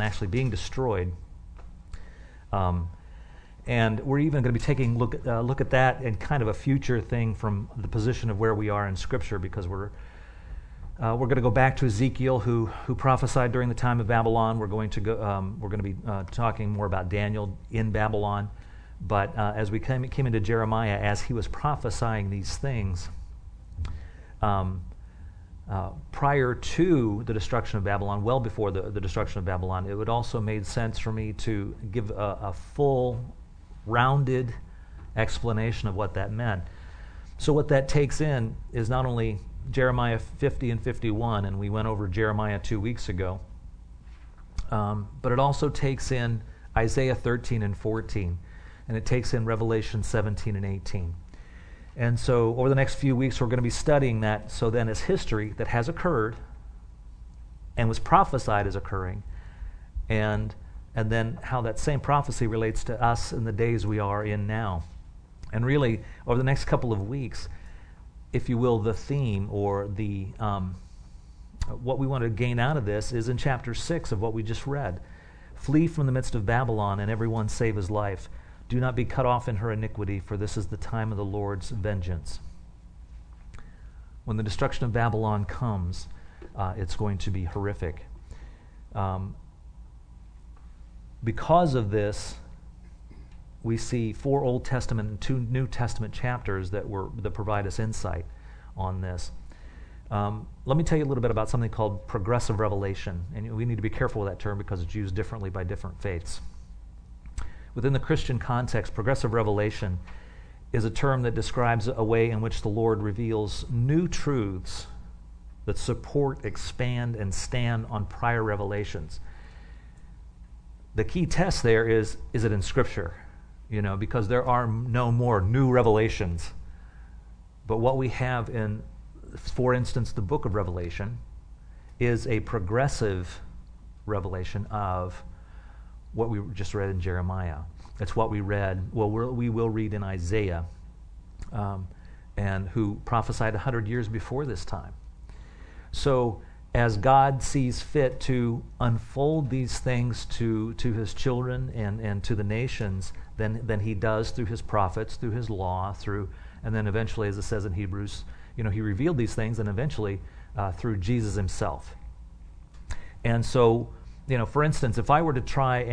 actually being destroyed. And we're even going to be taking a look at that and kind of a future thing from the position of where we are in Scripture, because we're going to go back to Ezekiel, who prophesied during the time of Babylon. We're going to be talking more about Daniel in Babylon. But as we came into Jeremiah, as he was prophesying these things, prior to the destruction of Babylon, well before the destruction of Babylon, it would also made sense for me to give a full, rounded explanation of what that meant. So what that takes in is not only Jeremiah 50 and 51, and we went over Jeremiah 2 weeks ago, but it also takes in Isaiah 13 and 14, and it takes in Revelation 17 and 18. And so over the next few weeks, we're going to be studying that. So then it's history that has occurred and was prophesied as occurring, and then how that same prophecy relates to us in the days we are in now. And really, over the next couple of weeks, if you will, the theme or the what we want to gain out of this is in chapter 6 of what we just read. Flee from the midst of Babylon, and everyone save his life. Do not be cut off in her iniquity, for this is the time of the Lord's vengeance. When the destruction of Babylon comes, it's going to be horrific. Because of this, we see 4 Old Testament and 2 New Testament chapters that provide us insight on this. Let me tell you a little bit about something called progressive revelation, and we need to be careful with that term because it's used differently by different faiths. Within the Christian context, progressive revelation is a term that describes a way in which the Lord reveals new truths that support, expand, and stand on prior revelations. The key test there is it in Scripture? Because there are no more new revelations. But what we have in, for instance, the book of Revelation is a progressive revelation of what we just read in Jeremiah. That's what we read. We will read in Isaiah, and who prophesied 100 years before this time. So as God sees fit to unfold these things to his children and to the nations, then he does through his prophets, through his law, and then eventually, as it says in Hebrews, he revealed these things, and eventually through Jesus himself. And so, for instance, if I were to try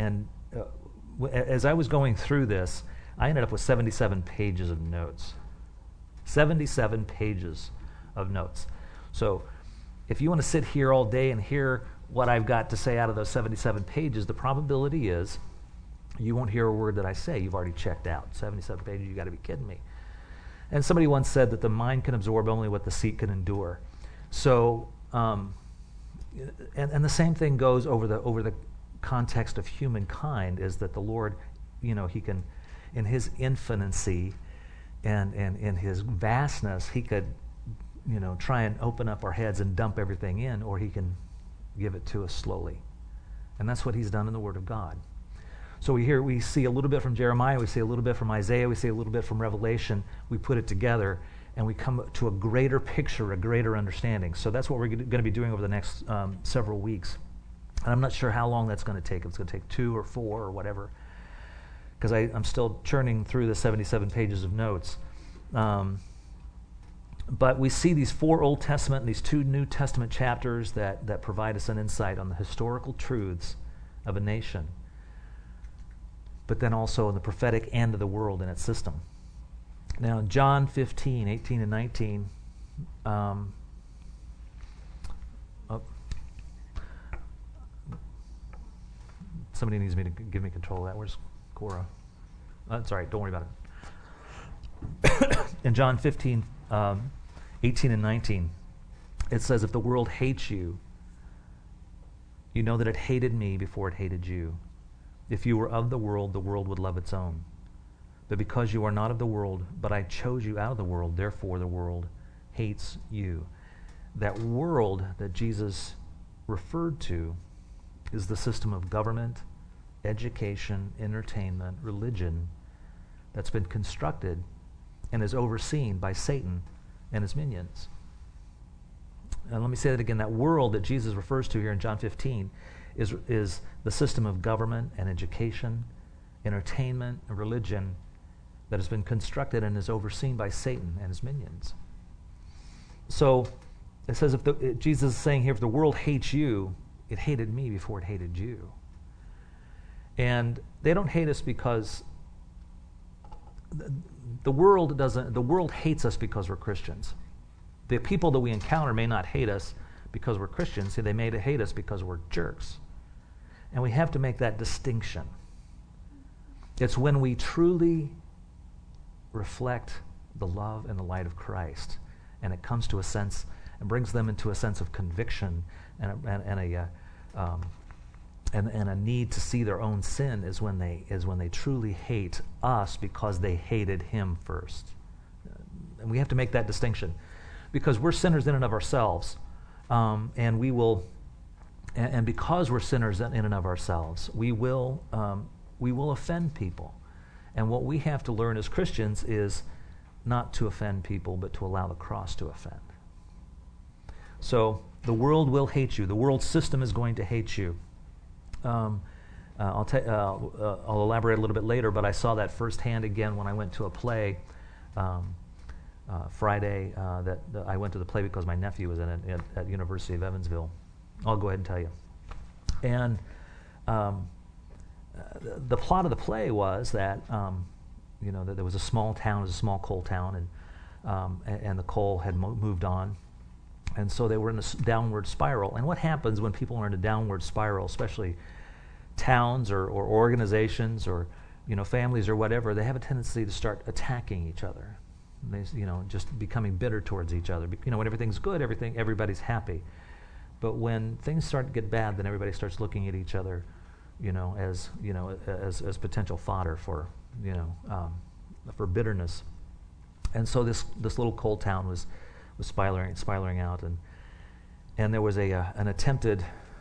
as I was going through this, I ended up with 77 pages of notes. 77 pages of notes. So if you want to sit here all day and hear what I've got to say out of those 77 pages, the probability is you won't hear a word that I say. You've already checked out. 77 pages, you got to be kidding me. And somebody once said that the mind can absorb only what the seat can endure. So, and the same thing goes over the context of humankind, is that the Lord, he can, in his infinity and in his vastness, he could, try and open up our heads and dump everything in, or he can give it to us slowly. And that's what he's done in the Word of God. So we see a little bit from Jeremiah, we see a little bit from Isaiah, we see a little bit from Revelation. We put it together, and we come to a greater picture, a greater understanding. So that's what we're going to be doing over the next several weeks. And I'm not sure how long that's going to take. If it's going to take 2 or 4 or whatever, because I'm still churning through the 77 pages of notes. But we see these 4 Old Testament and these 2 New Testament chapters that provide us an insight on the historical truths of a nation, but then also in the prophetic end of the world and its system. Now, John 15, 18 and 19, somebody needs me to give me control of that. Where's Cora? That's all right, don't worry about it. In John 15, 18 and 19, it says, if the world hates you, you know that it hated me before it hated you. If you were of the world would love its own. But because you are not of the world, but I chose you out of the world, therefore the world hates you. That world that Jesus referred to is the system of government, education, entertainment, religion that's been constructed and is overseen by Satan and his minions. And let me say that again, that world that Jesus refers to here in John 15 is the system of government and education, entertainment and religion that has been constructed and is overseen by Satan and his minions. So it says, Jesus is saying here, if the world hates you, it hated me before it hated you. And they don't hate us because the world hates us because we're Christians. The people that we encounter may not hate us because we're Christians. They may hate us because we're jerks. And we have to make that distinction. It's when we truly reflect the love and the light of Christ, and it comes to a sense and brings them into a sense of conviction and a need to see their own sin is when they truly hate us because they hated him first. And we have to make that distinction because we're sinners in and of ourselves, and we will, and because we're sinners in and of ourselves, we will offend people. And what we have to learn as Christians is not to offend people, but to allow the cross to offend. So the world will hate you. The world system is going to hate you. I'll elaborate a little bit later, but I saw that firsthand again when I went to a play Friday. That I went to the play because my nephew was in it at University of Evansville. I'll go ahead and tell you. And the plot of the play was that that there was a small town, it was a small coal town, and the coal had moved on. And so they were in a downward spiral. And what happens when people are in a downward spiral, especially towns or organizations or families or whatever, they have a tendency to start attacking each other. They, just becoming bitter towards each other. When everything's good, everybody's happy. But when things start to get bad, then everybody starts looking at each other, as potential fodder for bitterness. And so this little coal town was spiraling out, and there was an attempted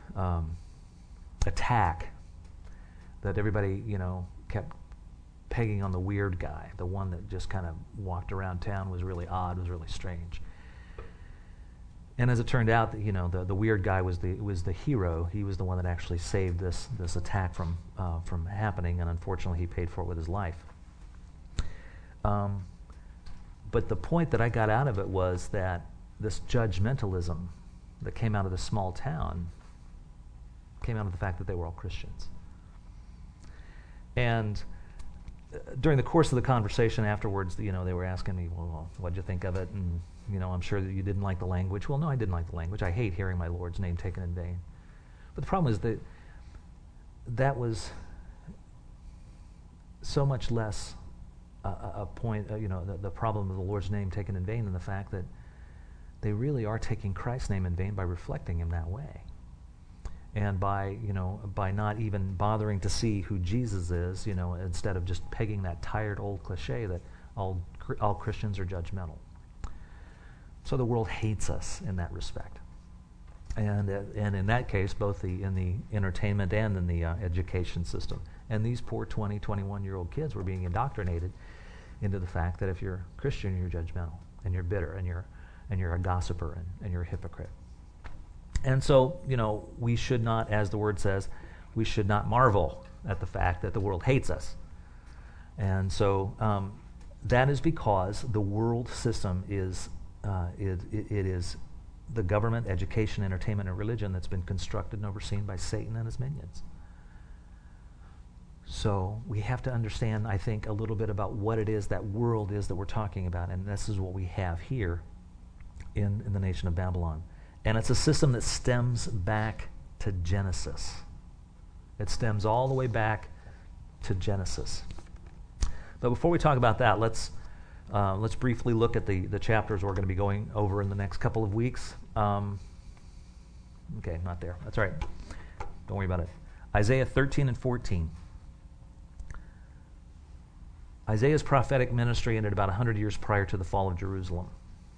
attack that everybody kept pegging on the weird guy, the one that just kind of walked around town, was really odd, was really strange. And as it turned out, the weird guy was the hero. He was the one that actually saved this attack from happening, and unfortunately, he paid for it with his life. But the point that I got out of it was that this judgmentalism that came out of this small town came out of the fact that they were all Christians. And during the course of the conversation afterwards, they were asking me, well, what'd you think of it? And, I'm sure that you didn't like the language. Well, no, I didn't like the language. I hate hearing my Lord's name taken in vain. But the problem is that was so much less a point, the problem of the Lord's name taken in vain than the fact that they really are taking Christ's name in vain by reflecting him that way. And by not even bothering to see who Jesus is, instead of just pegging that tired old cliche that all Christians are judgmental. So the world hates us in that respect. And in that case, both in the entertainment and in the education system. And these poor 20, 21-year-old kids were being indoctrinated into the fact that if you're Christian, you're judgmental, and you're bitter, and you're a gossiper, and you're a hypocrite. And so, we should not, as the word says, we should not marvel at the fact that the world hates us. And so that is because the world system is it is the government, education, entertainment, and religion that's been constructed and overseen by Satan and his minions. So we have to understand, I think, a little bit about what it is, that world is that we're talking about, and this is what we have here in the nation of Babylon. And it's a system that stems back to Genesis. It stems all the way back to Genesis. But before we talk about that, let's briefly look at the chapters we're going to be going over in the next couple of weeks. Okay, not there. That's all right. Don't worry about it. Isaiah 13 and 14. Isaiah's prophetic ministry ended about 100 years prior to the fall of Jerusalem.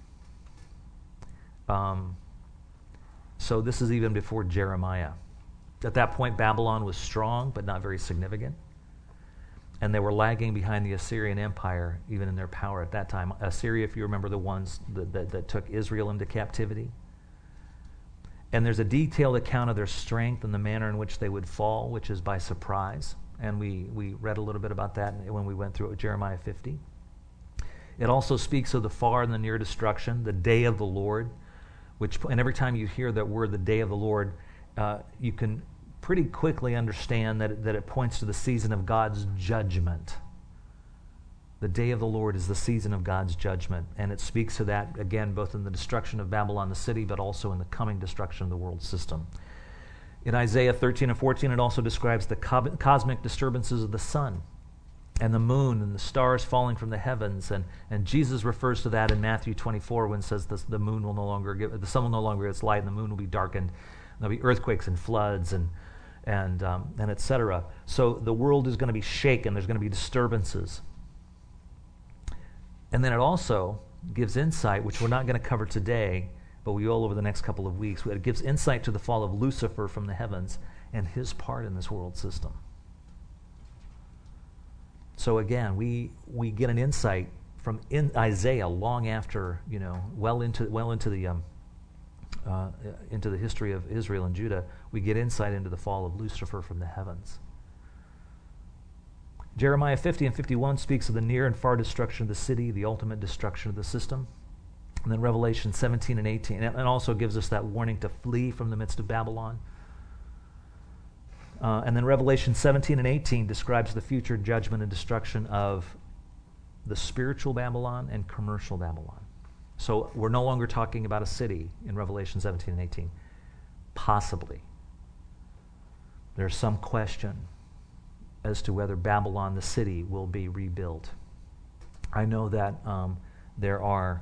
So this is even before Jeremiah. At that point, Babylon was strong, but not very significant. And they were lagging behind the Assyrian Empire, even in their power at that time. Assyria, if you remember, the ones that took Israel into captivity. And there's a detailed account of their strength and the manner in which they would fall, which is by surprise. And we read a little bit about that when we went through Jeremiah 50. It also speaks of the far and the near destruction, the day of the Lord, and every time you hear that word, the day of the Lord, you can pretty quickly understand that it points to the season of God's judgment. The day of the Lord is the season of God's judgment, and it speaks to that, again, both in the destruction of Babylon the city, but also in the coming destruction of the world system. In Isaiah 13 and 14, it also describes the cosmic disturbances of the sun and the moon and the stars falling from the heavens, and Jesus refers to that in Matthew 24 when it says the sun will no longer give its light, and the moon will be darkened. There'll be earthquakes and floods and etc. So the world is going to be shaken. There's going to be disturbances. And then it also gives insight, which we're not going to cover today, but we will over the next couple of weeks. It gives insight to the fall of Lucifer from the heavens and his part in this world system. So again, we get an insight from Isaiah long after, well into the history of Israel and Judah. We get insight into the fall of Lucifer from the heavens. Jeremiah 50 and 51 speaks of the near and far destruction of the city, the ultimate destruction of the system. And then Revelation 17 and 18, and also gives us that warning to flee from the midst of Babylon. And then Revelation 17 and 18 describes the future judgment and destruction of the spiritual Babylon and commercial Babylon. So we're no longer talking about a city in Revelation 17 and 18. Possibly. There's some question as to whether Babylon, the city, will be rebuilt. I know that there are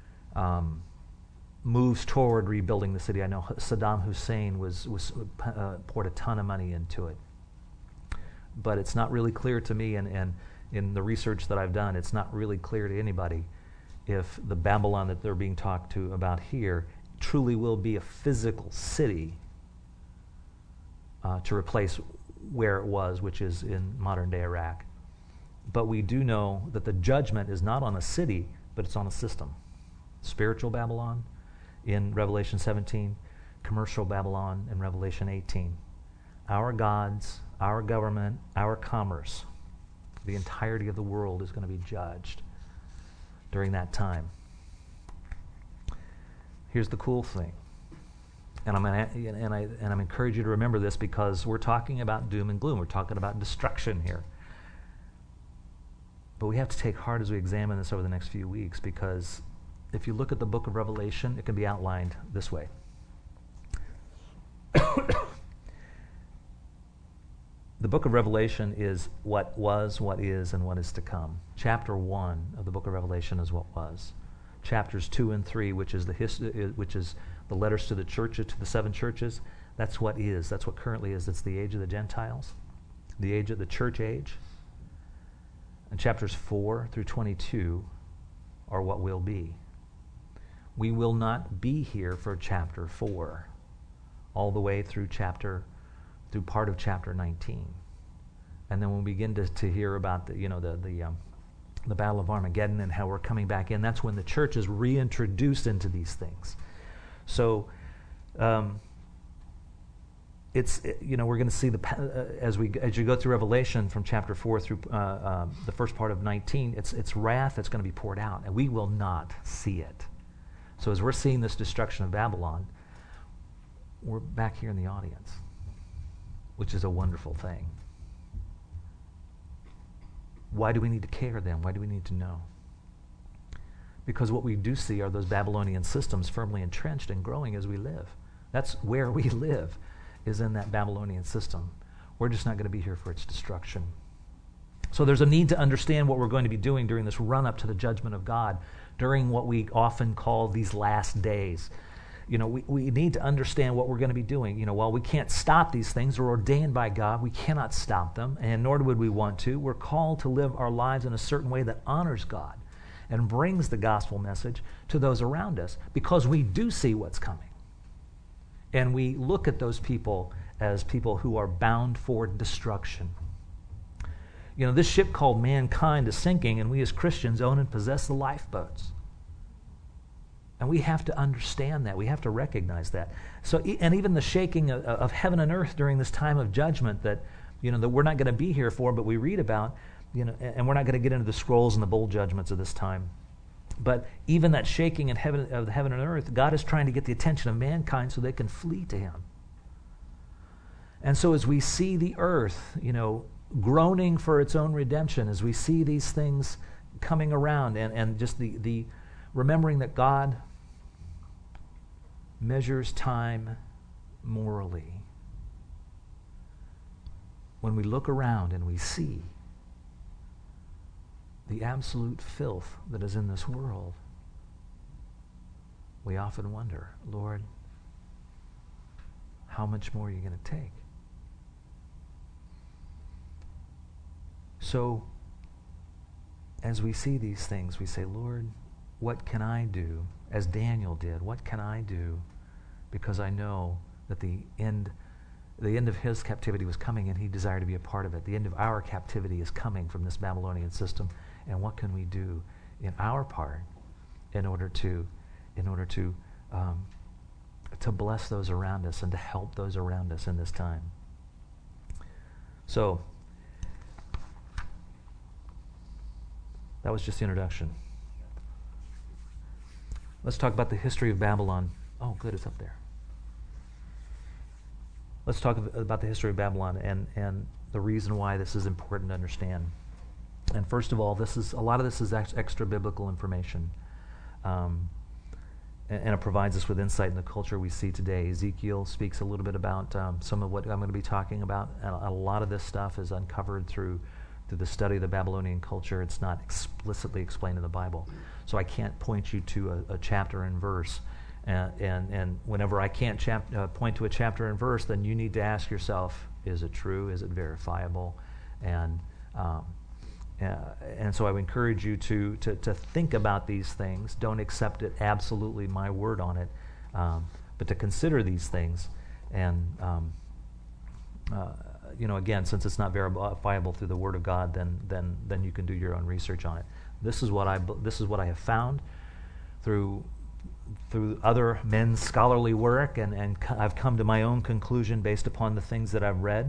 moves toward rebuilding the city. I know Saddam Hussein poured a ton of money into it. But it's not really clear to me, and in the research that I've done, it's not really clear to anybody if the Babylon that they're being talked to about here truly will be a physical city to replace where it was, which is in modern-day Iraq. But we do know that the judgment is not on a city, but it's on a system. Spiritual Babylon in Revelation 17, commercial Babylon in Revelation 18. Our gods, our government, our commerce, the entirety of the world is going to be judged during that time. Here's the cool thing. And I'm encouraging you to remember this, because we're talking about doom and gloom. We're talking about destruction here. But we have to take heart as we examine this over the next few weeks, because if you look at the book of Revelation, it can be outlined this way. The book of Revelation is what was, what is, and what is to come. Chapter 1 of the book of Revelation is what was. Chapters 2 and 3, which is the letters to the churches, to the 7 churches, that's what is. That's what currently is. It's the age of the Gentiles, the age of the church age. And chapters 4 through 22 are what will be. We will not be here for chapter 4 all the way through part of chapter 19. And then when we begin to hear about the Battle of Armageddon and how we're coming back in, that's when the church is reintroduced into these things. So we're going to see as you go through Revelation from chapter 4 through the first part of 19, it's wrath that's going to be poured out, and we will not see it. So as we're seeing this destruction of Babylon, we're back here in the audience, which is a wonderful thing. Why do we need to care then? Why do we need to know? Because what we do see are those Babylonian systems firmly entrenched and growing as we live. That's where we live, is in that Babylonian system. We're just not going to be here for its destruction. So there's a need to understand what we're going to be doing during this run-up to the judgment of God, during what we often call these last days. We need to understand what we're going to be doing. While we can't stop these things, they're ordained by God. We cannot stop them, and nor would we want to. We're called to live our lives in a certain way that honors God and brings the gospel message to those around us, because we do see what's coming. And we look at those people as people who are bound for destruction. This ship called mankind is sinking, and we as Christians own and possess the lifeboats. And we have to understand that. We have to recognize that. So, and even the shaking of heaven and earth during this time of judgment that we're not going to be here for, but we read about, and we're not going to get into the scrolls and the bowl judgments of this time. But even that shaking of heaven and earth, God is trying to get the attention of mankind so they can flee to him. And so as we see the earth, groaning for its own redemption, as we see these things coming around, and just the remembering that God measures time morally. When we look around and we see the absolute filth that is in this world, we often wonder, Lord, how much more are you going to take? So, as we see these things, we say, Lord, what can I do? As Daniel did, what can I do? Because I know that the end of his captivity was coming, and he desired to be a part of it. The end of our captivity is coming from this Babylonian system. And what can we do in our part in order to bless those around us and to help those around us in this time? So that was just the introduction. Let's talk about the history of Babylon. Oh, good, it's up there. Let's talk about the history of Babylon and the reason why this is important to understand. And first of all, a lot of this is extra biblical information, and it provides us with insight in the culture we see today. Ezekiel speaks a little bit about some of what I'm going to be talking about. And a lot of this stuff is uncovered through the study of the Babylonian culture. It's not explicitly explained in the Bible, so I can't point you to a chapter and verse. And whenever I can't point to a chapter and verse, then you need to ask yourself: is it true? Is it verifiable? And so I would encourage you to think about these things. Don't accept it absolutely, my word on it, but to consider these things. And again, since it's not verifiable through the Word of God, then you can do your own research on it. This is what I have found through other men's scholarly work, and I've come to my own conclusion based upon the things that I've read.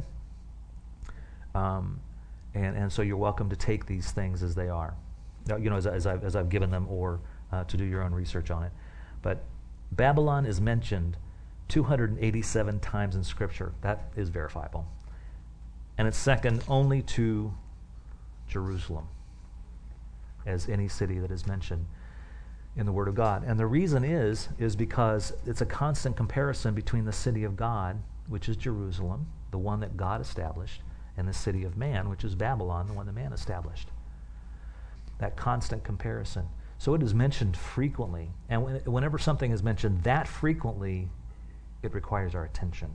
And so you're welcome to take these things as they are, as I've given them, or to do your own research on it. But Babylon is mentioned 287 times in Scripture. That is verifiable. And it's second only to Jerusalem as any city that is mentioned in the Word of God. And the reason is because it's a constant comparison between the city of God, which is Jerusalem, the one that God established, and the city of man, which is Babylon, the one that man established. That constant comparison. So it is mentioned frequently. And whenever something is mentioned that frequently, it requires our attention.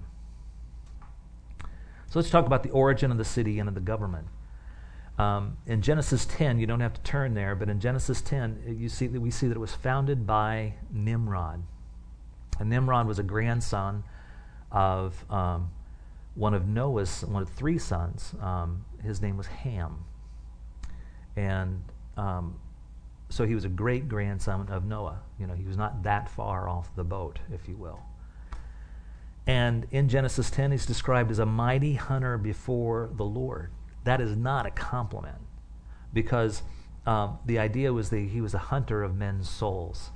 So let's talk about the origin of the city and of the government. In Genesis 10, you don't have to turn there, but in Genesis 10, we see that it was founded by Nimrod. And Nimrod was a grandson of one of three sons. His name was Ham. And so he was a great-grandson of Noah. He was not that far off the boat, if you will. And in Genesis 10, he's described as a mighty hunter before the Lord. That is not a compliment, because the idea was that he was a hunter of men's souls.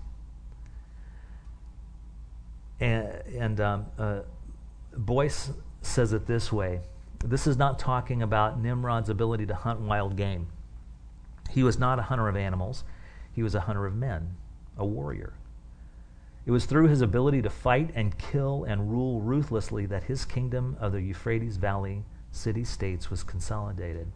And Boyce says it this way: this is not talking about Nimrod's ability to hunt wild game. He was not a hunter of animals. He was a hunter of men, a warrior. It was through his ability to fight and kill and rule ruthlessly that his kingdom of the Euphrates Valley city-states was consolidated.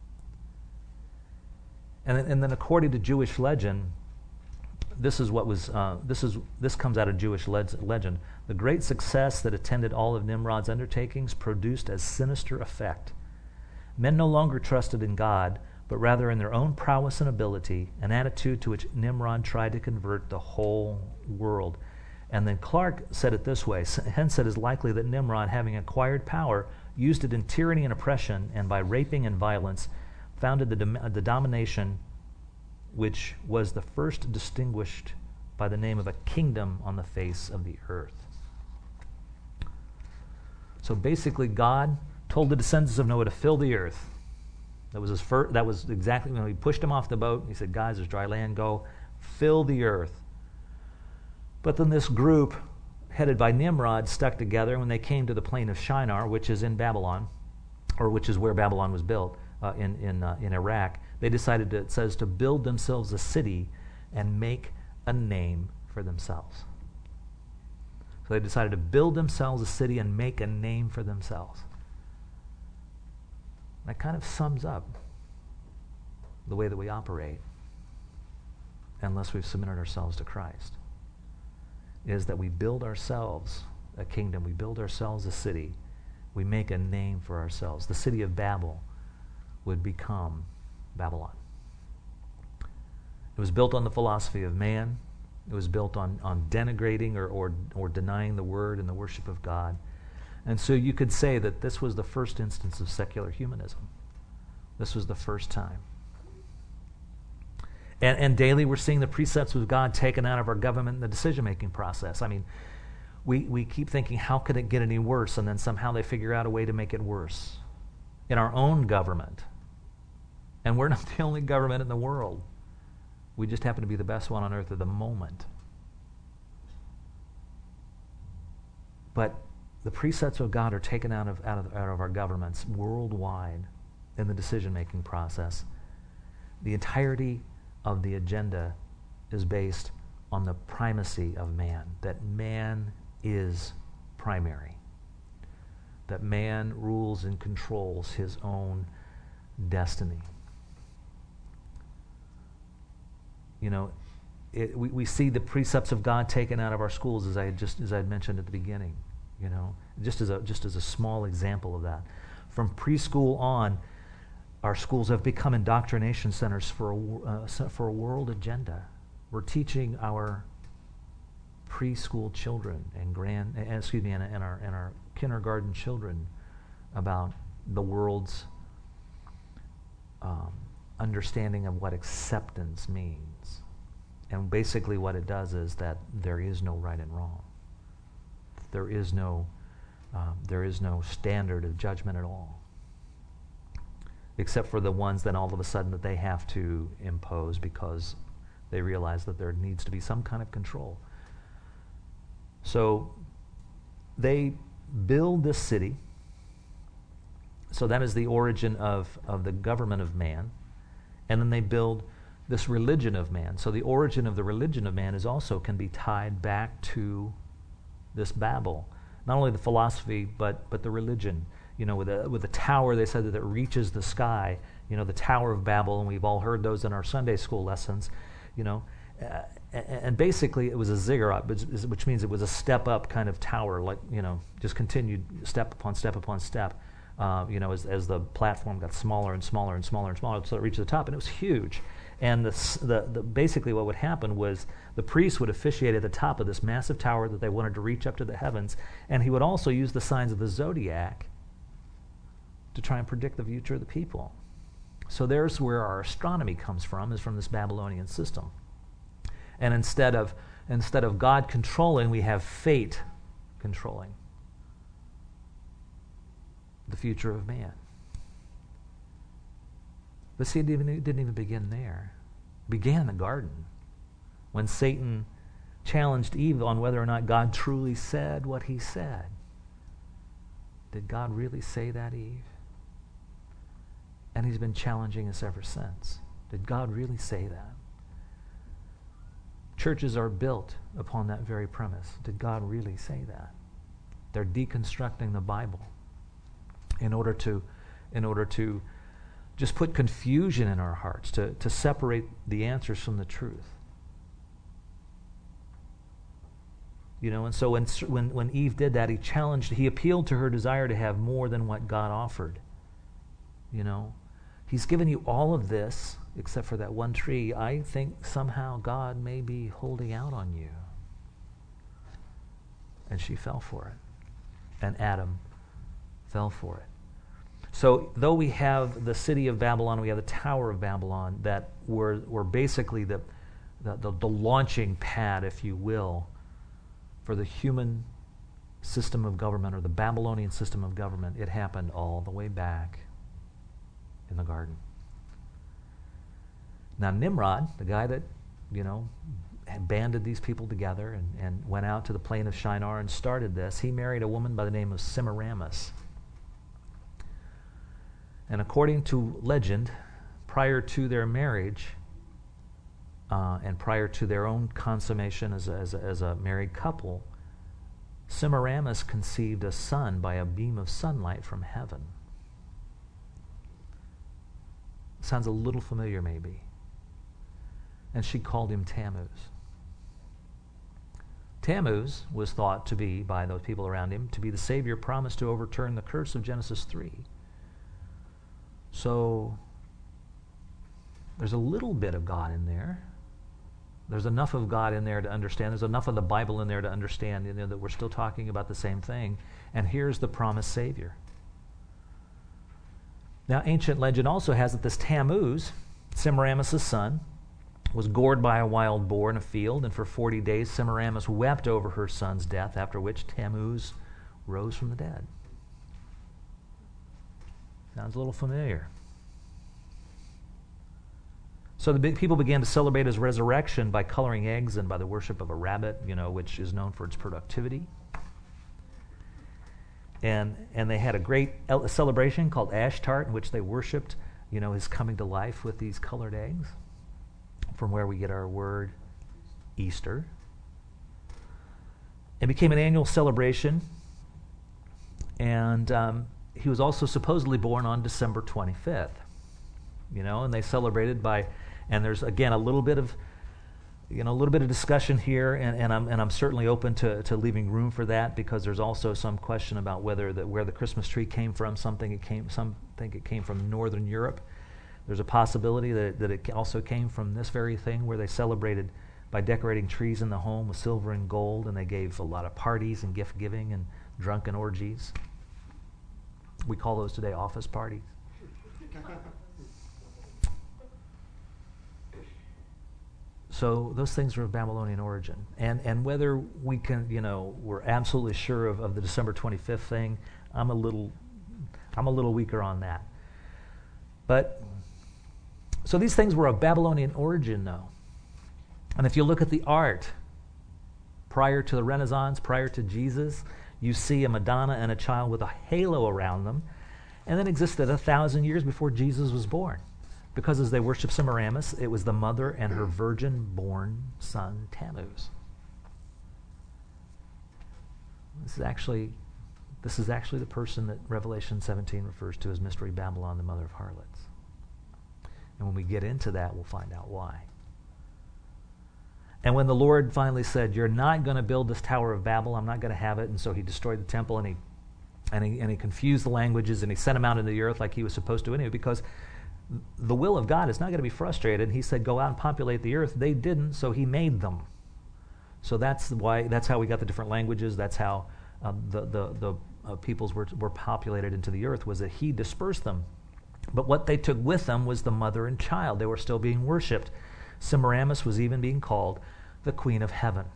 And then according to Jewish legend, this comes out of Jewish legend. The great success that attended all of Nimrod's undertakings produced a sinister effect. Men no longer trusted in God, but rather in their own prowess and ability, an attitude to which Nimrod tried to convert the whole world. And then Clark said it this way: hence it is likely that Nimrod, having acquired power, used it in tyranny and oppression, and by raping and violence, founded the domination which was the first distinguished by the name of a kingdom on the face of the earth. So basically, God told the descendants of Noah to fill the earth. That was exactly when he pushed them off the boat. He said, guys, there's dry land, go fill the earth. But then this group, headed by Nimrod, stuck together. When they came to the plain of Shinar, which is in Babylon, or which is where Babylon was built in Iraq, they decided, it says, to build themselves a city and make a name for themselves. So they decided to build themselves a city and make a name for themselves. That kind of sums up the way that we operate, unless we've submitted ourselves to Christ, is that we build ourselves a kingdom, we build ourselves a city, we make a name for ourselves. The city of Babel would become Babylon. It was built on the philosophy of man. It was built on denigrating or denying the word and the worship of God. And so you could say that this was the first instance of secular humanism. This was the first time. And daily we're seeing the precepts of God taken out of our government and the decision-making process. I mean, we keep thinking, how could it get any worse? And then somehow they figure out a way to make it worse in our own government. And we're not the only government in the world. We just happen to be the best one on earth at the moment. But the precepts of God are taken out of our governments worldwide in the decision-making process. The entirety of the agenda is based on the primacy of man, that man is primary, that man rules and controls his own destiny. You know, we see the precepts of God taken out of our schools, as I had mentioned at the beginning. You know, just as a small example of that. From preschool on, our schools have become indoctrination centers for a world agenda. We're teaching our preschool children and our kindergarten children about the world's understanding of what acceptance means. And basically what it does is that there is no right and wrong. There is no standard of judgment at all, except for the ones that all of a sudden that they have to impose because they realize that there needs to be some kind of control. So they build this city. So that is the origin of the government of man. And then they build this religion of man. So the origin of the religion of man can be tied back to this Babel. Not only the philosophy, but the religion. You know, with a tower, they said that it reaches the sky. You know, the Tower of Babel, and we've all heard those in our Sunday school lessons. You know, and basically it was a ziggurat, which means it was a step-up kind of tower, like, you know, just continued step upon step upon step. You know, as the platform got smaller and smaller and smaller and smaller, so it reached the top, and it was huge. And basically what would happen was the priest would officiate at the top of this massive tower that they wanted to reach up to the heavens, and he would also use the signs of the zodiac to try and predict the future of the people. So there's where our astronomy comes from, is from this Babylonian system. And instead of God controlling, we have fate controlling the future of man. But see, it didn't even begin there. It began in the garden, when Satan challenged Eve on whether or not God truly said what he said. Did God really say that, Eve? And he's been challenging us ever since. Did God really say that? Churches are built upon that very premise. Did God really say that? They're deconstructing the Bible in order to just put confusion in our hearts, to separate the answers from the truth. You know, and so when Eve did that, he appealed to her desire to have more than what God offered. You know, he's given you all of this except for that one tree. I think somehow God may be holding out on you. And she fell for it. And Adam fell for it. So though we have the city of Babylon, we have the Tower of Babylon that were basically the launching pad, if you will, for the human system of government, or the Babylonian system of government. It happened all the way back in the garden. Now Nimrod, the guy that, had banded these people together and went out to the plain of Shinar and started this, he married a woman by the name of Semiramis. And according to legend, prior to their marriage, and prior to their own consummation as a married couple, Semiramis conceived a son by a beam of sunlight from heaven. Sounds a little familiar, maybe. And she called him Tammuz. Tammuz was thought to be, by those people around him, to be the Savior promised to overturn the curse of Genesis 3. So there's a little bit of God in there. There's enough of God in there to understand. There's enough of the Bible in there to understand that we're still talking about the same thing. And here's the promised Savior. Now, ancient legend also has that this Tammuz, Semiramis' son, was gored by a wild boar in a field, and for 40 days Semiramis wept over her son's death, after which Tammuz rose from the dead. Sounds a little familiar. So the people began to celebrate his resurrection by coloring eggs and by the worship of a rabbit, which is known for its productivity. And they had a great celebration called Ashtart, in which they worshipped, his coming to life with these colored eggs, from where we get our word Easter. It became an annual celebration, and he was also supposedly born on December 25th. And they celebrated by, and there's again a little bit of discussion here, and I'm certainly open to leaving room for that, because there's also some question about where the Christmas tree came from. Some think it came from Northern Europe. There's a possibility that it also came from this very thing, where they celebrated by decorating trees in the home with silver and gold, and they gave a lot of parties and gift giving and drunken orgies. We call those today office parties. So those things are of Babylonian origin. And whether we can, we're absolutely sure of the December 25th thing, I'm a little weaker on that. But, so these things were of Babylonian origin, though. And if you look at the art, prior to the Renaissance, prior to Jesus, you see a Madonna and a child with a halo around them, and then existed 1,000 years before Jesus was born. Because as they worshiped Semiramis, it was the mother and her virgin-born son, Tammuz. This is actually the person that Revelation 17 refers to as Mystery Babylon, the mother of harlots. And when we get into that, we'll find out why. And when the Lord finally said, "You're not going to build this Tower of Babel, I'm not going to have it," and so he destroyed the temple, and he confused the languages, and he sent them out into the earth like he was supposed to anyway, because the will of God is not going to be frustrated. He said, "Go out and populate the earth." They didn't, so he made them. So that's how we got the different languages. That's how the peoples were populated into the earth, was that he dispersed them. But what they took with them was the mother and child. They were still being worshipped. Semiramis was even being called the Queen of Heaven.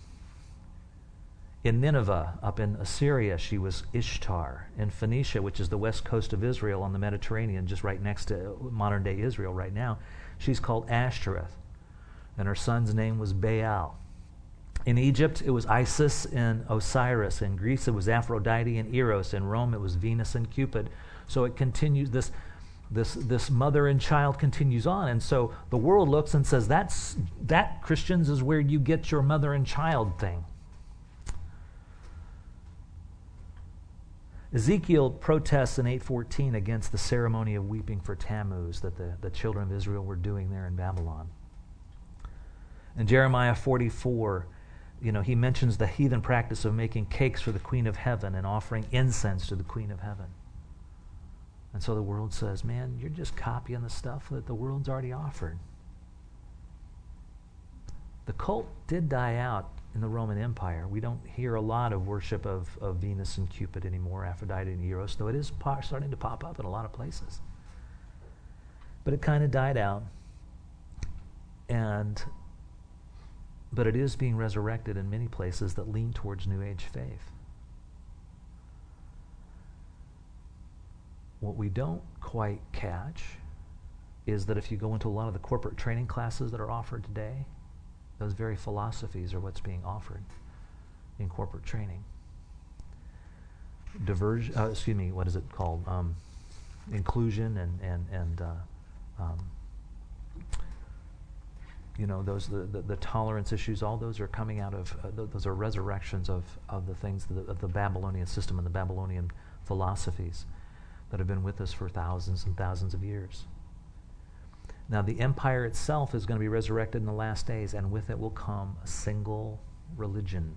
In Nineveh, up in Assyria, she was Ishtar. In Phoenicia, which is the west coast of Israel on the Mediterranean, just right next to modern-day Israel right now, she's called Ashtoreth. And her son's name was Baal. In Egypt, it was Isis and Osiris. In Greece, it was Aphrodite and Eros. In Rome, it was Venus and Cupid. So it continues, this mother and child continues on. And so the world looks and says, that, Christians, is where you get your mother and child thing. Ezekiel protests in 8:14 against the ceremony of weeping for Tammuz that the children of Israel were doing there in Babylon. In Jeremiah 44, he mentions the heathen practice of making cakes for the Queen of Heaven and offering incense to the Queen of Heaven. And so the world says, man, you're just copying the stuff that the world's already offered. The cult did die out in the Roman Empire. We don't hear a lot of worship of Venus and Cupid anymore, Aphrodite and Eros, though it is starting to pop up in a lot of places. But it kind of died out. And but it is being resurrected in many places that lean towards New Age faith. What we don't quite catch is that if you go into a lot of the corporate training classes that are offered today, those very philosophies are what's being offered in corporate training. What is it called? Inclusion and those the tolerance issues. All those are coming out of those are resurrections of the things of the Babylonian system and the Babylonian philosophies that have been with us for thousands and thousands of years. Now, the empire itself is going to be resurrected in the last days, and with it will come a single religion.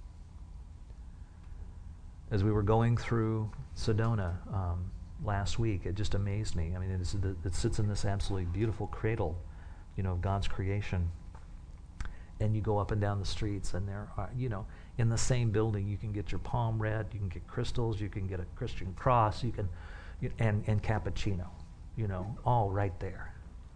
As we were going through Sedona last week, it just amazed me. I mean, it sits in this absolutely beautiful cradle, of God's creation. And you go up and down the streets, and there are, in the same building, you can get your palm read, you can get crystals, you can get a Christian cross, and cappuccino, all right there.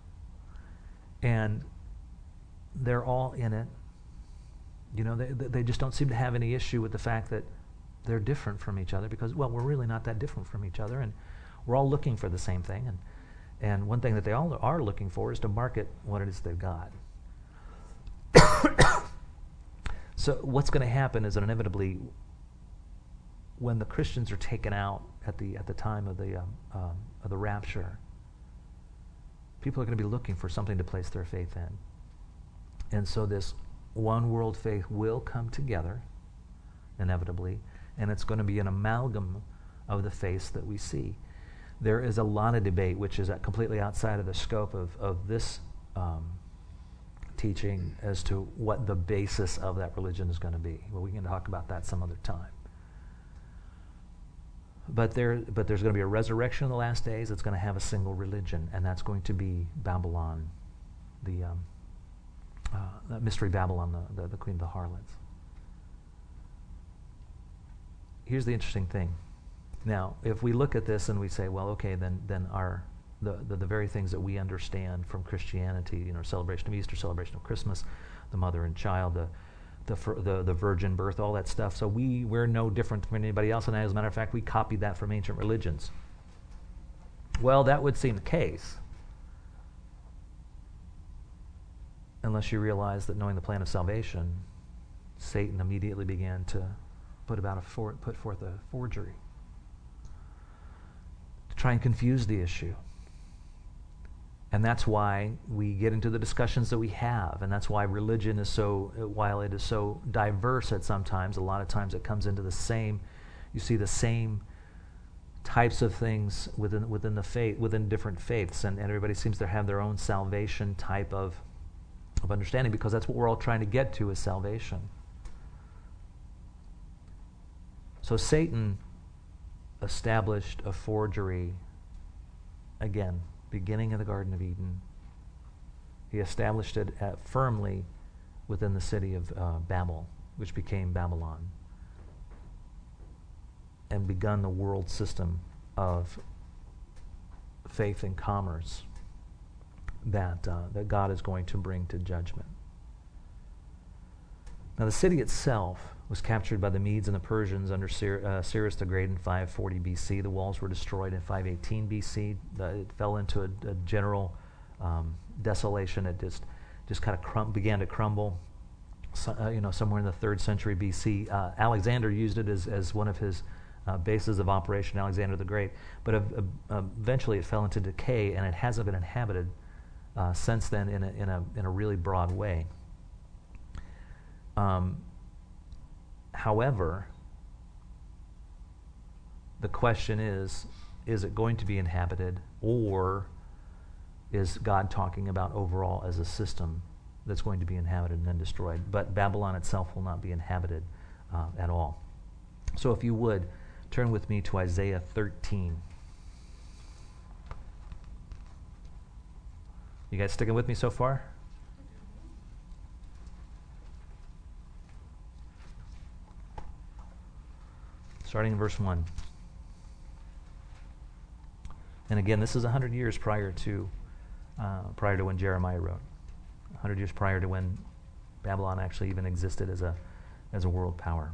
And they're all in it. They just don't seem to have any issue with the fact that they're different from each other because, well, we're really not that different from each other, and we're all looking for the same thing. And one thing that they all are looking for is to market what it is they've got. So what's going to happen is that inevitably, when the Christians are taken out at the time of the rapture, people are going to be looking for something to place their faith in. And so this one world faith will come together, inevitably, and it's going to be an amalgam of the faiths that we see. There is a lot of debate, which is completely outside of the scope of this teaching, as to what the basis of that religion is going to be. Well, we can talk about that some other time. But there's going to be a resurrection in the last days. It's going to have a single religion, and that's going to be Babylon, the mystery Babylon, the queen of the harlots. Here's the interesting thing. Now, if we look at this and we say, well, okay, then the very things that we understand from Christianity, celebration of Easter, celebration of Christmas, the mother and child, the virgin birth, all that stuff. So we're no different from anybody else, and as a matter of fact, we copied that from ancient religions. Well, that would seem the case, unless you realize that, knowing the plan of salvation, Satan immediately began to put forth a forgery to try and confuse the issue. And that's why we get into the discussions that we have, and that's why religion is while it is so diverse at sometimes, a lot of times it comes into you see the same types of things within the faith, within different faiths, and everybody seems to have their own salvation type of understanding, because that's what we're all trying to get to, is salvation. So Satan established a forgery, again, beginning of the Garden of Eden. He established it firmly within the city of Babel, which became Babylon, and begun the world system of faith and commerce that God is going to bring to judgment. Now, the city itself was captured by the Medes and the Persians under Cyrus the Great in 540 BC. The walls were destroyed in 518 BC. It fell into a general desolation. It just kind of began to crumble. Somewhere in the 3rd century BC, Alexander used it as one of his bases of operation, Alexander the Great. But eventually, it fell into decay, and it hasn't been inhabited since then in a really broad way. However, the question is it going to be inhabited, or is God talking about overall as a system that's going to be inhabited and then destroyed? But Babylon itself will not be inhabited at all. So if you would, turn with me to Isaiah 13. You guys sticking with me so far? Starting in verse 1. And again, this is 100 years prior to when Jeremiah wrote. 100 years prior to when Babylon actually even existed as a world power.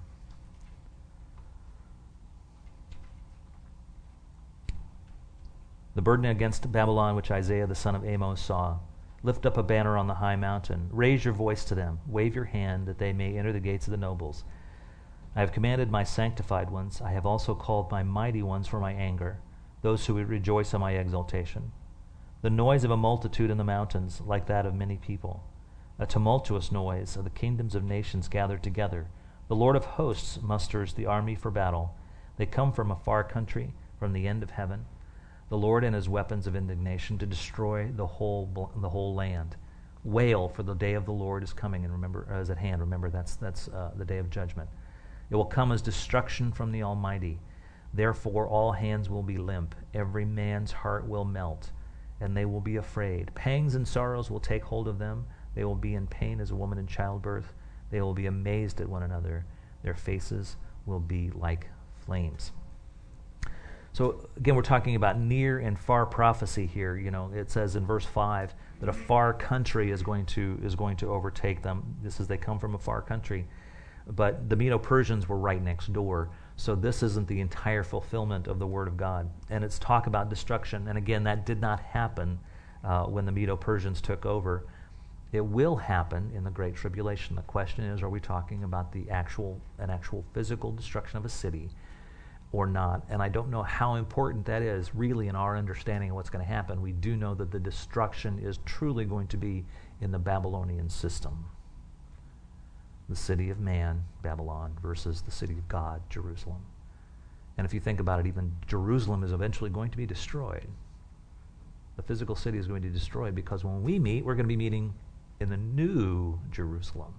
The burden against Babylon, which Isaiah the son of Amos saw. Lift up a banner on the high mountain. Raise your voice to them. Wave your hand that they may enter the gates of the nobles. I have commanded my sanctified ones. I have also called my mighty ones for my anger, those who would rejoice in my exaltation. The noise of a multitude in the mountains, like that of many people. A tumultuous noise of the kingdoms of nations gathered together. The Lord of hosts musters the army for battle. They come from a far country, from the end of heaven. The Lord and his weapons of indignation to destroy the whole land. Wail, for the day of the Lord is coming, and remember, is at hand. Remember, that's the day of judgment. It will come as destruction from the Almighty. Therefore, all hands will be limp. Every man's heart will melt, and they will be afraid. Pangs and sorrows will take hold of them. They will be in pain as a woman in childbirth. They will be amazed at one another. Their faces will be like flames. So again, we're talking about near and far prophecy here. You know, it says in verse 5 that a far country is going to overtake them. This is, they come from a far country. But the Medo-Persians were right next door. So this isn't the entire fulfillment of the Word of God. And it's talk about destruction. And again, that did not happen when the Medo-Persians took over. It will happen in the Great Tribulation. The question is, are we talking about an actual physical destruction of a city or not? And I don't know how important that is really in our understanding of what's going to happen. We do know that the destruction is truly going to be in the Babylonian system. The city of man, Babylon, versus the city of God, Jerusalem. And if you think about it, even Jerusalem is eventually going to be destroyed. The physical city is going to be destroyed because when we meet, we're going to be meeting in the new Jerusalem.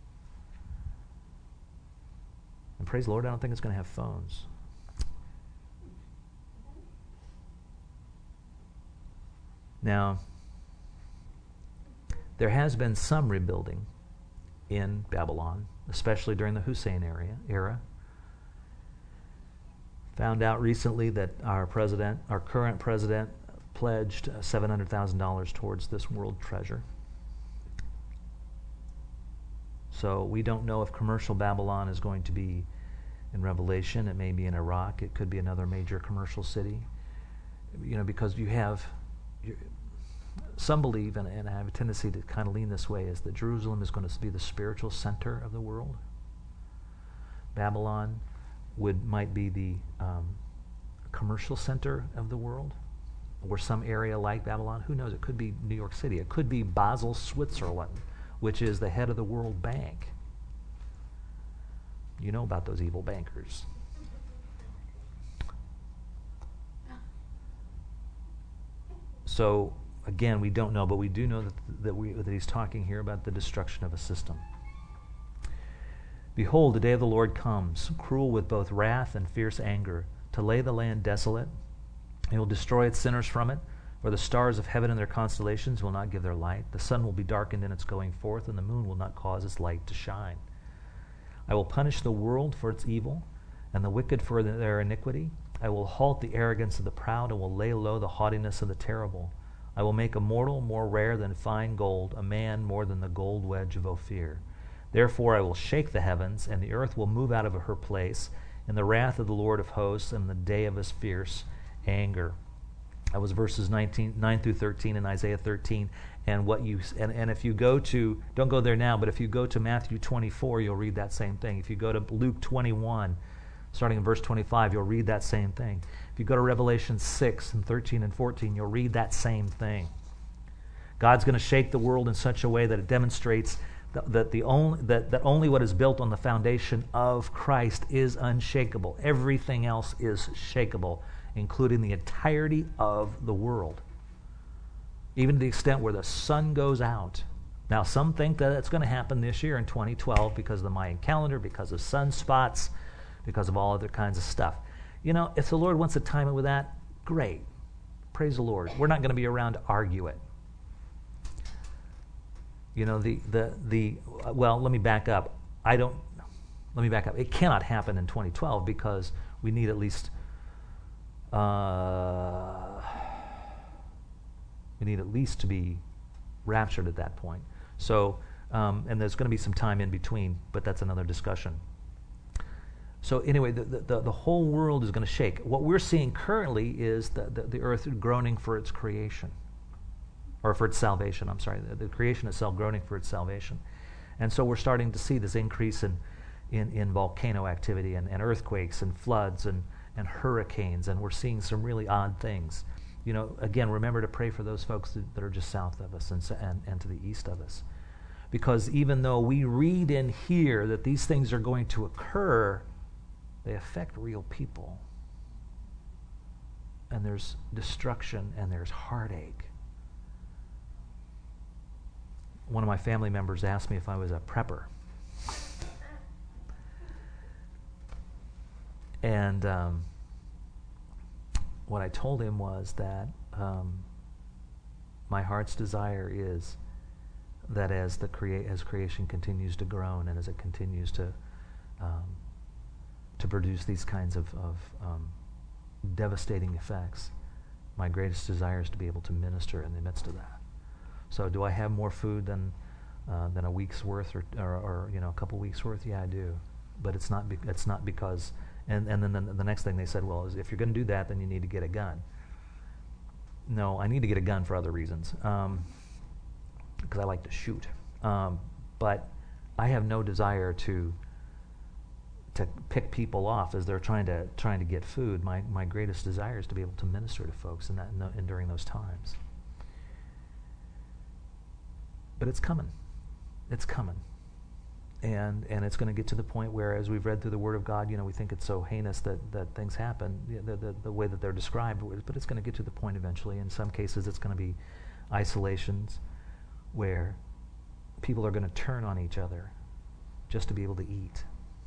And praise the Lord, I don't think it's going to have phones. Now, there has been some rebuilding in Babylon, especially during the Hussein era. Found out recently that our current president, pledged $700,000 towards this world treasure. So we don't know if commercial Babylon is going to be in Revelation. It may be in Iraq. It could be another major commercial city. You know, because some believe, and I have a tendency to kind of lean this way, is that Jerusalem is going to be the spiritual center of the world. Babylon might be the commercial center of the world, or some area like Babylon. Who knows? It could be New York City. It could be Basel, Switzerland, which is the head of the World Bank. You know about those evil bankers. So, again, we don't know, but we do know that he's talking here about the destruction of a system. Behold, the day of the Lord comes, cruel with both wrath and fierce anger, to lay the land desolate. He will destroy its sinners from it, for the stars of heaven and their constellations will not give their light. The sun will be darkened in its going forth, and the moon will not cause its light to shine. I will punish the world for its evil, and the wicked for their iniquity. I will halt the arrogance of the proud, and will lay low the haughtiness of the terrible. I will make a mortal more rare than fine gold, a man more than the gold wedge of Ophir. Therefore I will shake the heavens, and the earth will move out of her place, in the wrath of the Lord of hosts, and the day of his fierce anger. That was verses 9 through 13 in Isaiah 13. And if you go to, don't go there now, but if you go to Matthew 24, you'll read that same thing. If you go to Luke 21, starting in verse 25, you'll read that same thing. If you go to Revelation 6 and 13 and 14, you'll read that same thing. God's going to shake the world in such a way that it demonstrates that only what is built on the foundation of Christ is unshakable. Everything else is shakeable, including the entirety of the world, even to the extent where the sun goes out. Now, some think that it's going to happen this year in 2012 because of the Mayan calendar, because of sunspots, because of all other kinds of stuff. You know, if the Lord wants to time it with that, great. Praise the Lord. We're not going to be around to argue it. You know, well, let me back up. Let me back up. It cannot happen in 2012 because we need at least to be raptured at that point. So And there's going to be some time in between, but that's another discussion. So anyway, the whole world is going to shake. What we're seeing currently is the earth groaning for its creation, or for its salvation, I'm sorry, the creation itself groaning for its salvation. And so we're starting to see this increase in volcano activity and earthquakes and floods and hurricanes, and we're seeing some really odd things. You know, again, remember to pray for those folks that are just south of us and to the east of us. Because even though we read in here that these things are going to occur, they affect real people. And there's destruction and there's heartache. One of my family members asked me if I was a prepper. And what I told him was that my heart's desire is that as creation continues to groan and as it continues to produce these kinds of devastating effects, my greatest desire is to be able to minister in the midst of that. So, do I have more food than a week's worth or a couple weeks worth? Yeah, I do. But it's not because. And then the next thing they said, well, is if you're going to do that, then you need to get a gun. No, I need to get a gun for other reasons, because I like to shoot. But I have no desire to pick people off as they're trying to get food. My greatest desire is to be able to minister to folks and during those times. But it's coming. It's coming. And it's going to get to the point where, as we've read through the Word of God, we think it's so heinous that things happen, the way that they're described, but it's going to get to the point eventually. In some cases, it's going to be isolations where people are going to turn on each other just to be able to eat.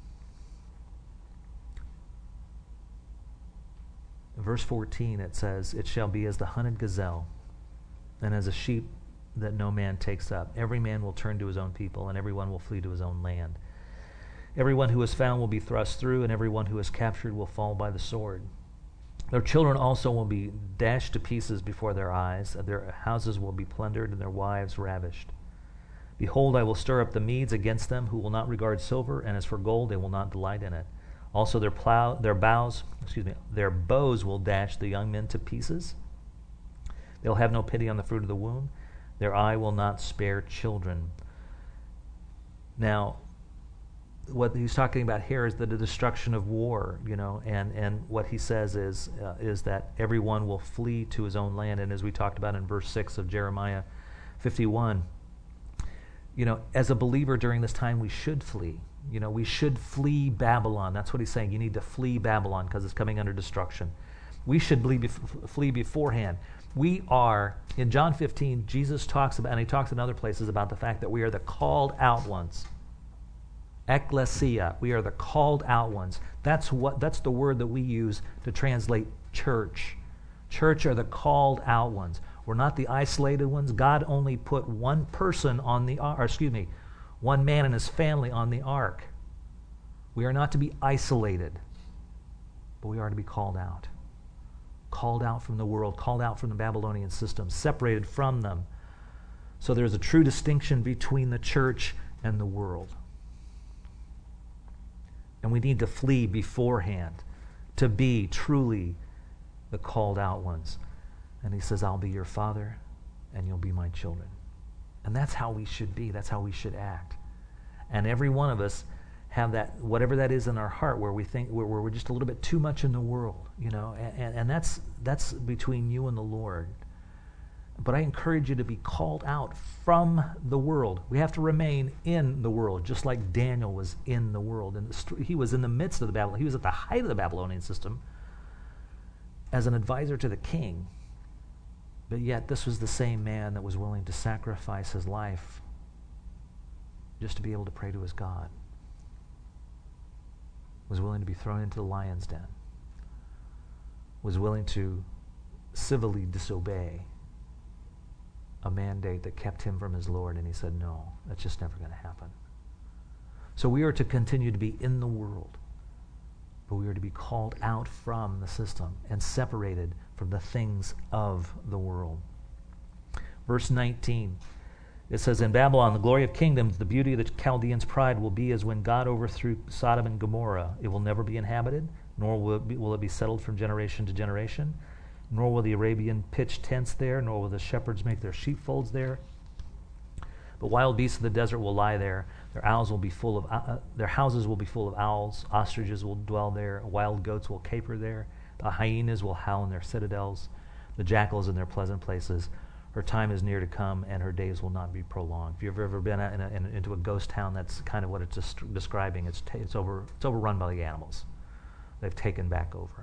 In verse 14, it says, "It shall be as the hunted gazelle, and as a sheep that no man takes up. Every man will turn to his own people, and everyone will flee to his own land. Everyone who is found will be thrust through, and everyone who is captured will fall by the sword. Their children also will be dashed to pieces before their eyes. Their houses will be plundered, and their wives ravished. Behold, I will stir up the Medes against them, who will not regard silver, and as for gold, they will not delight in it. Also their bows will dash the young men to pieces. They'll have no pity on the fruit of the womb. Their eye will not spare children." Now, what he's talking about here is the destruction of war, and what he says is that everyone will flee to his own land. And as we talked about in verse 6 of Jeremiah 51, as a believer during this time, we should flee. We should flee Babylon. That's what he's saying. You need to flee Babylon because it's coming under destruction. We should flee beforehand. We are, in John 15, Jesus talks about, and he talks in other places about the fact that we are the called out ones. Ecclesia. We are the called out ones. That's the word that we use to translate church. Church are the called out ones. We're not the isolated ones. God only put one person on one man and his family on the ark. We are not to be isolated, but we are to be called out. Called out from the world, called out from the Babylonian system, separated from them. So there's a true distinction between the church and the world. And we need to flee beforehand to be truly the called out ones. And he says, "I'll be your father and you'll be my children." And that's how we should be. That's how we should act. And every one of us have that, whatever that is in our heart, where we think we're just a little bit too much in the world, and that's between you and the Lord. But I encourage you to be called out from the world. We have to remain in the world, just like Daniel was in the world. And he was in the midst of the Babylon. He was at the height of the Babylonian system as an advisor to the king. But yet this was the same man that was willing to sacrifice his life just to be able to pray to his God. Was willing to be thrown into the lion's den. Was willing to civilly disobey a mandate that kept him from his Lord, and he said, no, that's just never going to happen. So we are to continue to be in the world, but we are to be called out from the system and separated from the things of the world. Verse 19, It says, in Babylon, the glory of kingdoms, the beauty of the Chaldeans' pride will be as when God overthrew Sodom and Gomorrah. It will never be inhabited, nor will it be settled from generation to generation, nor will the Arabian pitch tents there, nor will the shepherds make their sheepfolds there. But wild beasts of the desert will lie there. Their houses will be full of owls. Ostriches will dwell there. Wild goats will caper there. The hyenas will howl in their citadels. The jackals in their pleasant places. Her time is near to come, and her days will not be prolonged. If you've ever been into a ghost town, that's kind of what it's describing. It's overrun by the animals. They've taken back over.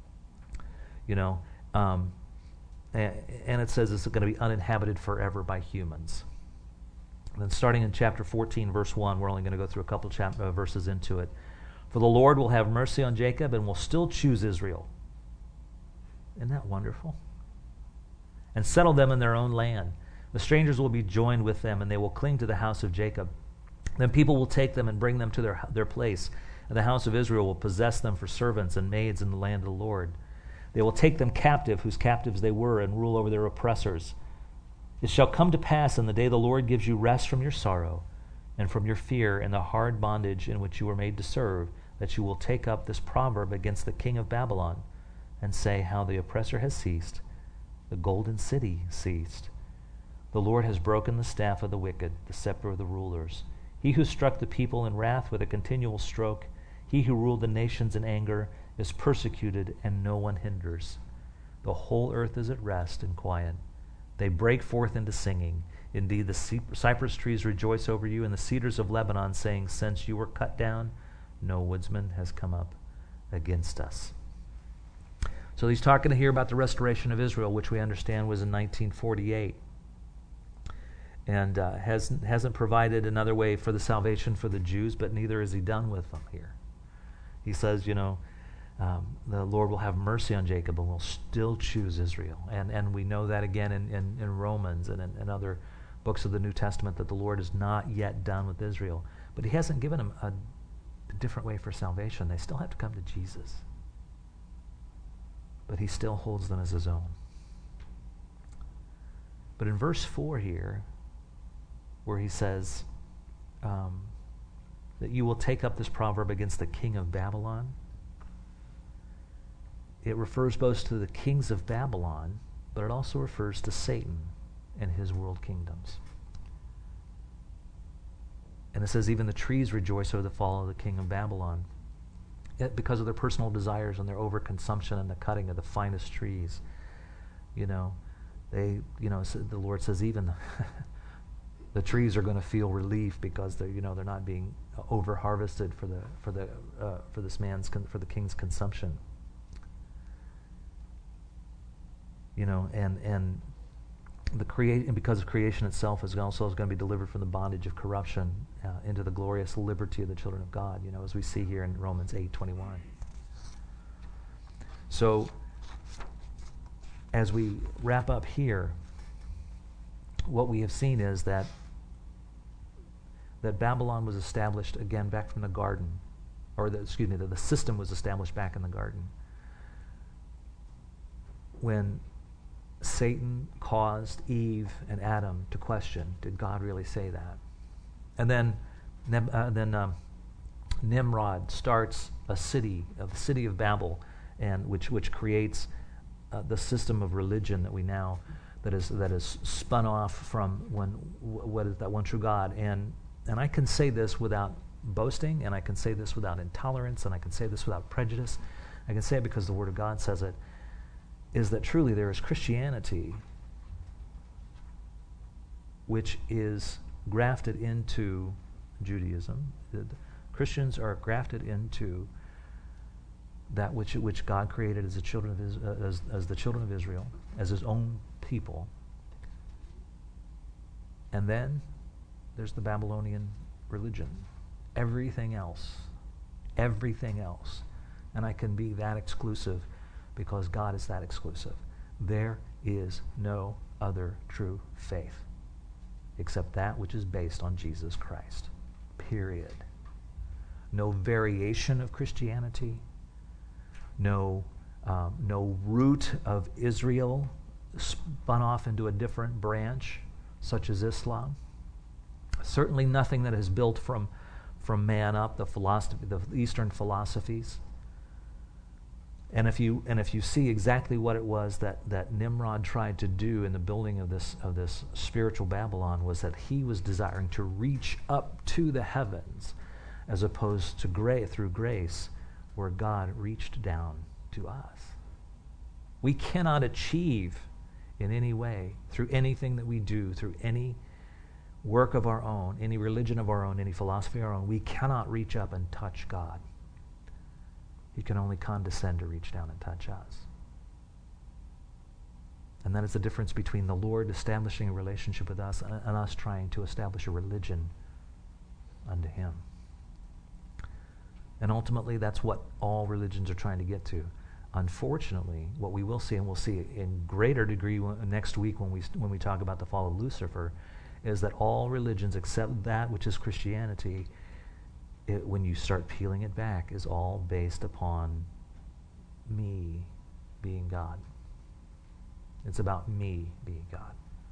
And it says it's going to be uninhabited forever by humans. And then starting in chapter 14, verse 1, we're only going to go through a couple verses into it. For the Lord will have mercy on Jacob and will still choose Israel. Isn't that wonderful? And settle them in their own land. The strangers will be joined with them, and they will cling to the house of Jacob. Then people will take them and bring them to their place, and the house of Israel will possess them for servants and maids in the land of the Lord. They will take them captive, whose captives they were, and rule over their oppressors. It shall come to pass in the day the Lord gives you rest from your sorrow and from your fear and the hard bondage in which you were made to serve, that you will take up this proverb against the king of Babylon and say how the oppressor has ceased, the golden city ceased. The Lord has broken the staff of the wicked, the scepter of the rulers. He who struck the people in wrath with a continual stroke, he who ruled the nations in anger, is persecuted and no one hinders. The whole earth is at rest and quiet. They break forth into singing. Indeed, the cypress trees rejoice over you, and the cedars of Lebanon, saying, since you were cut down, no woodsman has come up against us. So he's talking here about the restoration of Israel, which we understand was in 1948, and hasn't provided another way for the salvation for the Jews, but neither is he done with them here. He says, the Lord will have mercy on Jacob and will still choose Israel. And we know that again in Romans and in other books of the New Testament, that the Lord is not yet done with Israel. But he hasn't given them a different way for salvation. They still have to come to Jesus. But he still holds them as his own. But in verse 4 here, where he says that you will take up this proverb against the king of Babylon, it refers both to the kings of Babylon, but it also refers to Satan and his world kingdoms. And it says even the trees rejoice over the fall of the king of Babylon, because of their personal desires and their overconsumption and the cutting of the finest trees. The Lord says even the trees are going to feel relief because they're not being over harvested for the king's consumption. And because of creation itself is also going to be delivered from the bondage of corruption into the glorious liberty of the children of God, as we see here in Romans 8:21. So as we wrap up here, what we have seen is that Babylon was established again back from the garden, that the system was established back in the garden when Satan caused Eve and Adam to question, did God really say that? And then Nimrod starts the city of Babel, and which creates the system of religion that is spun off from what is that one true God. And I can say this without boasting, and I can say this without intolerance, and I can say this without prejudice. I can say it because the Word of God says it, is that truly there is Christianity which is grafted into Judaism. Christians are grafted into that which God created as the children of Israel, as his own people. And then there's the Babylonian religion. Everything else. And I can be that exclusive because God is that exclusive. There is no other true faith except that which is based on Jesus Christ. Period. No variation of Christianity. No root of Israel spun off into a different branch, such as Islam. Certainly nothing that is built from man up, the Eastern philosophies. And if you see exactly what it was that Nimrod tried to do in the building of this spiritual Babylon, was that he was desiring to reach up to the heavens, as opposed to through grace, where God reached down to us. We cannot achieve in any way, through anything that we do, through any work of our own, any religion of our own, any philosophy of our own, we cannot reach up and touch God. He can only condescend to reach down and touch us. And that is the difference between the Lord establishing a relationship with us and us trying to establish a religion unto Him. And ultimately, that's what all religions are trying to get to. Unfortunately, what we will see, and we'll see in greater degree next week when we talk about the fall of Lucifer, is that all religions except that which is Christianity, when you start peeling it back, is all based upon me being God. It's about me being God.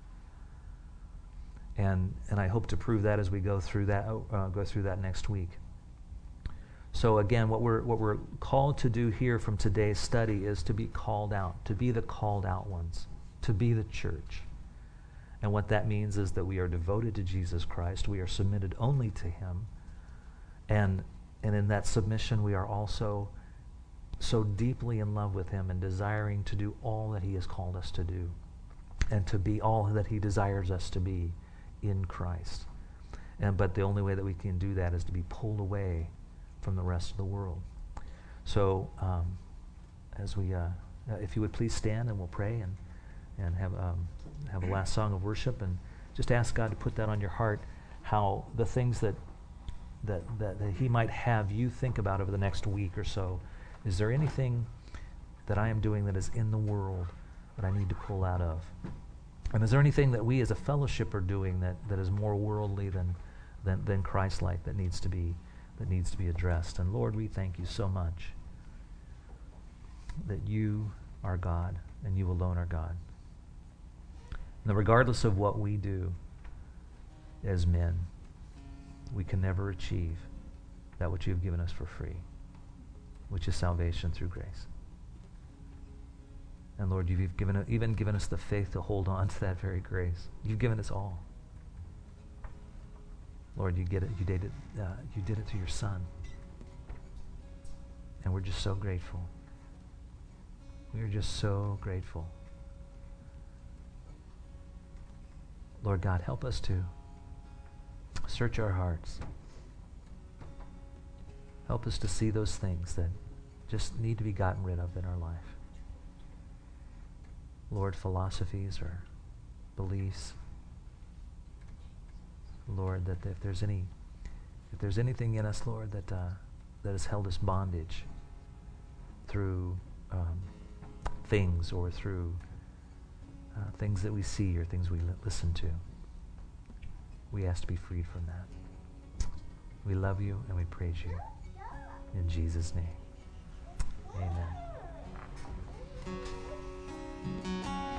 And I hope to prove that as we go through that next week. So again, what we're called to do here from today's study is to be called out, to be the called out ones, to be the church. And what that means is that we are devoted to Jesus Christ. We are submitted only to Him. And in that submission, we are also so deeply in love with Him and desiring to do all that He has called us to do and to be all that He desires us to be in Christ. But the only way that we can do that is to be pulled away from the rest of the world. So as we, if you would please stand, and we'll pray and have a last song of worship, and just ask God to put that on your heart, how the things that He might have you think about over the next week or so. Is there anything that I am doing that is in the world that I need to pull out of? And is there anything that we as a fellowship are doing that is more worldly than Christ-like, that needs to be addressed? And Lord, we thank You so much that You are God and You alone are God. And that regardless of what we do as men, we can never achieve that which You have given us for free, which is salvation through grace. And Lord, You've even given us the faith to hold on to that very grace. You've given us all. Lord, You did it through Your Son. And we're just so grateful. We are just so grateful. Lord God, help us to search our hearts. Help us to see those things that just need to be gotten rid of in our life. Lord, philosophies or beliefs. Lord, that if there's anything in us, Lord, that has held us bondage through things or through things that we see or things we listen to, we ask to be freed from that. We love You and we praise You. In Jesus' name, amen.